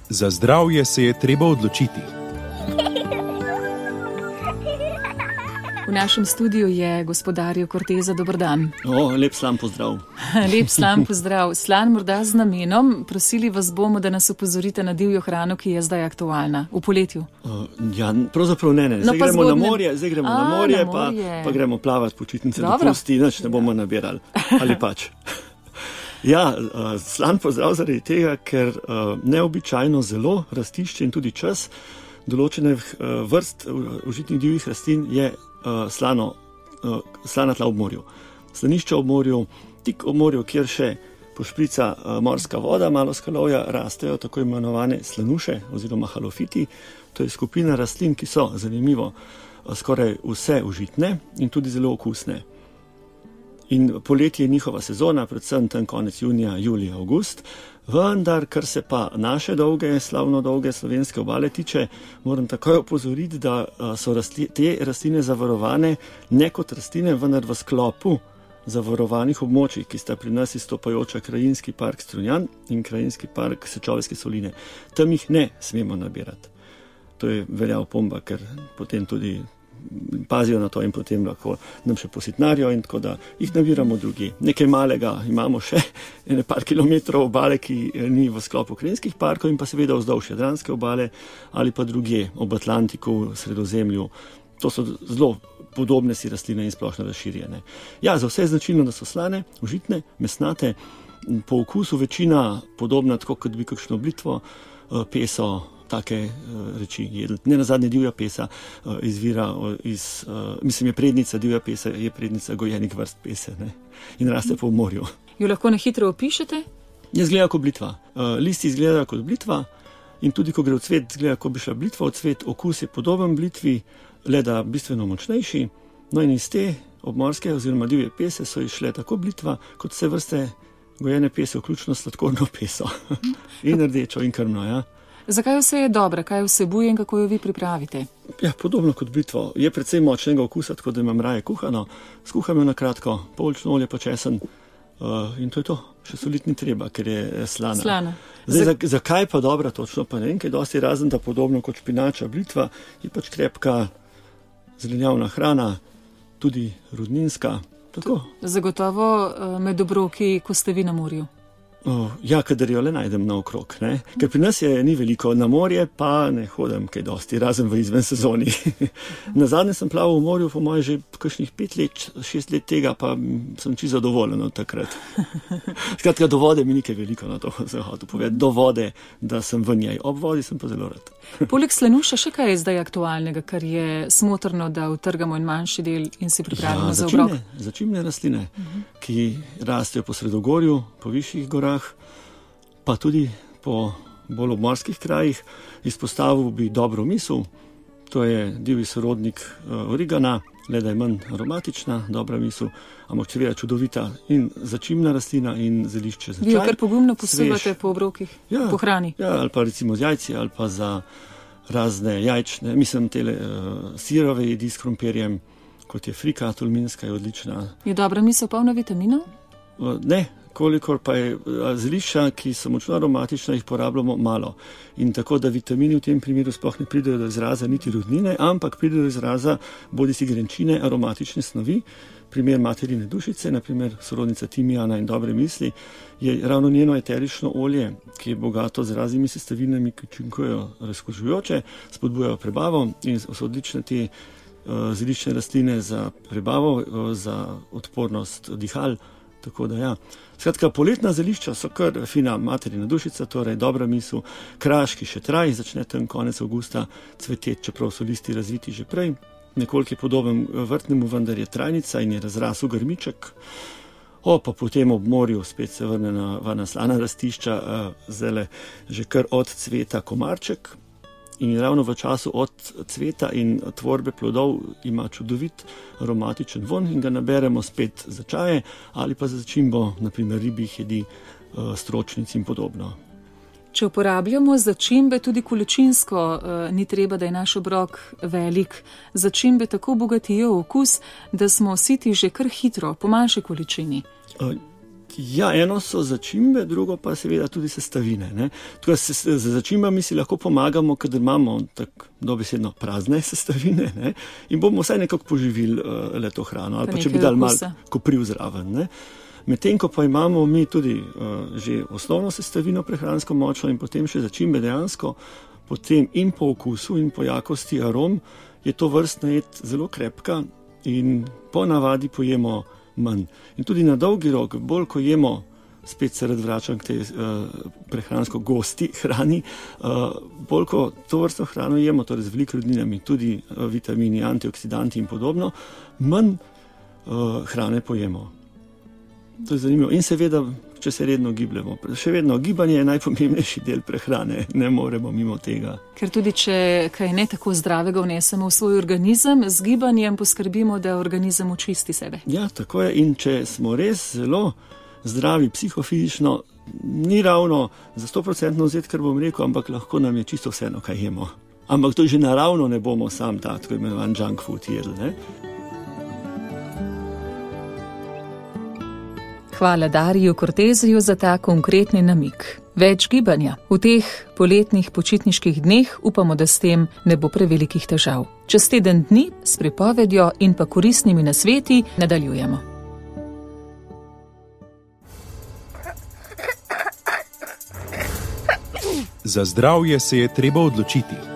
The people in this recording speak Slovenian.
Za zdravje se je treba odločiti. V našem studiu je gospod Dario Corteza. Dober dan. Lep slan pozdrav. Lep slan pozdrav. Slan morda z namenom. Prosili vas bomo, da nas opozorite na divjo hrano, ki je zdaj aktualna v poletju. Pravzaprav ne. Zdaj gremo na morje, pa gremo plavati počitnice do pusti, nič ne bomo nabirali. Ali pač. Slan pozdrav zaradi tega, ker neobičajno zelo rastišče in tudi čas določenih vrst užitnih divjih rastlin je slana tla ob morju. Slanišča ob morju, tik ob morju, kjer še pošprica morska voda, malo skalovja, rastejo tako imenovane slanuše oziroma halofiti. To je skupina rastlin, ki so, zanimivo, skoraj vse užitne in tudi zelo okusne. In poletje je njihova sezona, predvsem tam konec junija, julija, avgust. Vendar, kar se pa naše slavno dolge slovenske obale tiče, moram takoj opozoriti, da so te rastline zavarovane ne kot rastline, vendar v sklopu zavarovanih območij, ki sta pri nas izstopajoča Krajinski park Strunjan in Krajinski park Sečoveljske soline. Tam jih ne smemo nabirati. To je velja opomba, ker potem tudi pazijo na to in potem lahko nam še positnarijo in tako da jih nabiramo drugi. Nekaj malega imamo še, par kilometrov obale, ki ni v sklopu krajinskih parkov in pa seveda vzdolž Jadranske obale ali pa drugje ob Atlantiku, Sredozemlju. To so zelo podobne si rastline in splošno razširjene. Za vse je značilno, da so slane, užitne, mesnate, po okusu večina podobna, tako kot bi kakšno blitvo, peso, take reči jedli. Ne nazadnje divja pesa izvira je prednica divja pesa, je prednica gojenih vrst pese, ne? In raste po morju. Jo lahko na hitro opišete? Izgleda kot blitva. Listi izgledajo kot blitva in tudi, ko gre v cvet, izgleda, kot bi šla blitva v cvet. Okus je podoben blitvi, le da bistveno močnejši. No in iz te obmorske oziroma divje pese so išle tako blitva, kot vse vrste gojene pese, vključno s sladkorno peso. In rdečo in krmno, ja. Zakaj vse je dobra, kaj vsebuje in kako jo vi pripravite? Podobno kot blitvo. Je precej močnega okusa, tako da imam raje kuhano. Skuham jo na kratko, oljčno olje pa česen in to je to. Še soliti ni treba, ker je slana. Zdaj, zakaj pa dobra, točno pa ne vem, kaj dosti razen, da podobno kot špinača blitva je pač krepka zelenjavna hrana, tudi rudninska. Tako. Zagotovo med obroki, ko ste vi na morju. Kadar jo le najdem naokrog, ne? Ker pri nas je ni veliko, na morje pa ne hodim kaj dosti, razen v izven sezoni. Nazadnje sem plaval v morju, po moje že kakšnih 5 let, 6 let tega, pa sem čisto zadovoljen od takrat. Skratka, do vode mi ni kaj veliko na to zahodu povedati, do vode, da sem v njej, ob vodi sem pa zelo rad. Poleg slanuša še kaj je zdaj aktualnega, kar je smotrno, da utrgamo en manjši del in si pripravimo za obrok? Začimne rastline, ki rastejo po Sredogorju, po višjih gorah, pa tudi po bolj obmorskih krajih. Izpostavil bi dobro misel, to je divji sorodnik origana, le da je manj aromatična, dobra misel, ampak seveda čudovita in začimna rastlina in zelišče za čaj. Vi jo kar pogumno posebate po obrokih, po hrani? Ali pa recimo z jajci, ali pa za razne jajčne, tele sirove jedi s krompirjem, kot je frika tolminska, je odlična. Je dobra misel polna vitaminov? Ne, kolikor pa je zelišča, ki so močno aromatična, jih porabljamo malo. In tako, da vitamini v tem primeru sploh ne pridejo do izraza niti rudnine, ampak pridejo do izraza bodisi grenčine, aromatične snovi. Primer materine dušice, naprimer sorodnica timijana in dobre misli, je ravno njeno eterično olje, ki je bogato z raznimi sestavinami, ki učinkujejo razkužujoče, spodbujajo prebavo in so odlične te zeliščne rastline za prebavo, za odpornost dihal. Tako da Skratka, poletna zelišča so kar fina materina dušica, torej dobra misel, kraški šetraj, začne tam konec avgusta cveteti, čeprav so listi razviti že prej. Nekoliko je podoben vrtnemu, vendar je trajnica in je razrasel grmiček. Pa potem ob morju spet se vrne na slana rastišča, zdajle že kar od cveta komarček. In ravno v času od cveta in tvorbe plodov ima čudovit aromatičen von in ga naberemo spet za čaje ali pa za začimbo, naprimer ribjih jedi, stročnic in podobno. Če uporabljamo začimbe tudi količinsko, ni treba, da je naš obrok velik. Začimbe tako bogatijo okus, da smo siti že kar hitro, po manjši količini. Ja, eno so začimbe, drugo pa seveda tudi sestavine. Ne? Tako z začimbami si lahko pomagamo, kadar imamo tako dobesedno prazne sestavine, ne? In bomo vsaj nekako poživili to hrano, ali pa če bi dali malo kopriv zraven. Ne? Medtem ko pa imamo mi tudi že osnovno sestavino prehransko močno in potem še začimbe dejansko, potem in po okusu in po jakosti arom je to vrstna jed zelo krepka in po navadi pojemo manj. In tudi na dolgi rok, bolj ko jemo, spet se rad vračam k tej prehransko gosti hrani, bolj ko to vrstno hrano jemo, torej z veliko rudninami, tudi vitamini, antioksidanti in podobno, manj hrane pojemo. To je zanimivo. In seveda, če se redno gibljemo. Še vedno, gibanje je najpomembnejši del prehrane, ne moremo mimo tega. Ker tudi, če kaj ne tako zdravega vnesemo v svoj organizem, z gibanjem poskrbimo, da organizem očisti sebe. Ja, tako je. In če smo res zelo zdravi psihofizično, ni ravno za 100% vzeti, kar bom rekel, ampak lahko nam je čisto vseeno, kaj jemo. Ampak to že naravno ne bomo sam tako imenovan junk food jedli, ne? Hvala Dariju Corteziju za ta konkretni namig. Več gibanja. V teh poletnih počitniških dneh upamo, da s tem ne bo prevelikih težav. Čez teden dni s pripovedjo in pa koristnimi nasveti nadaljujemo. Za zdravje se je treba odločiti.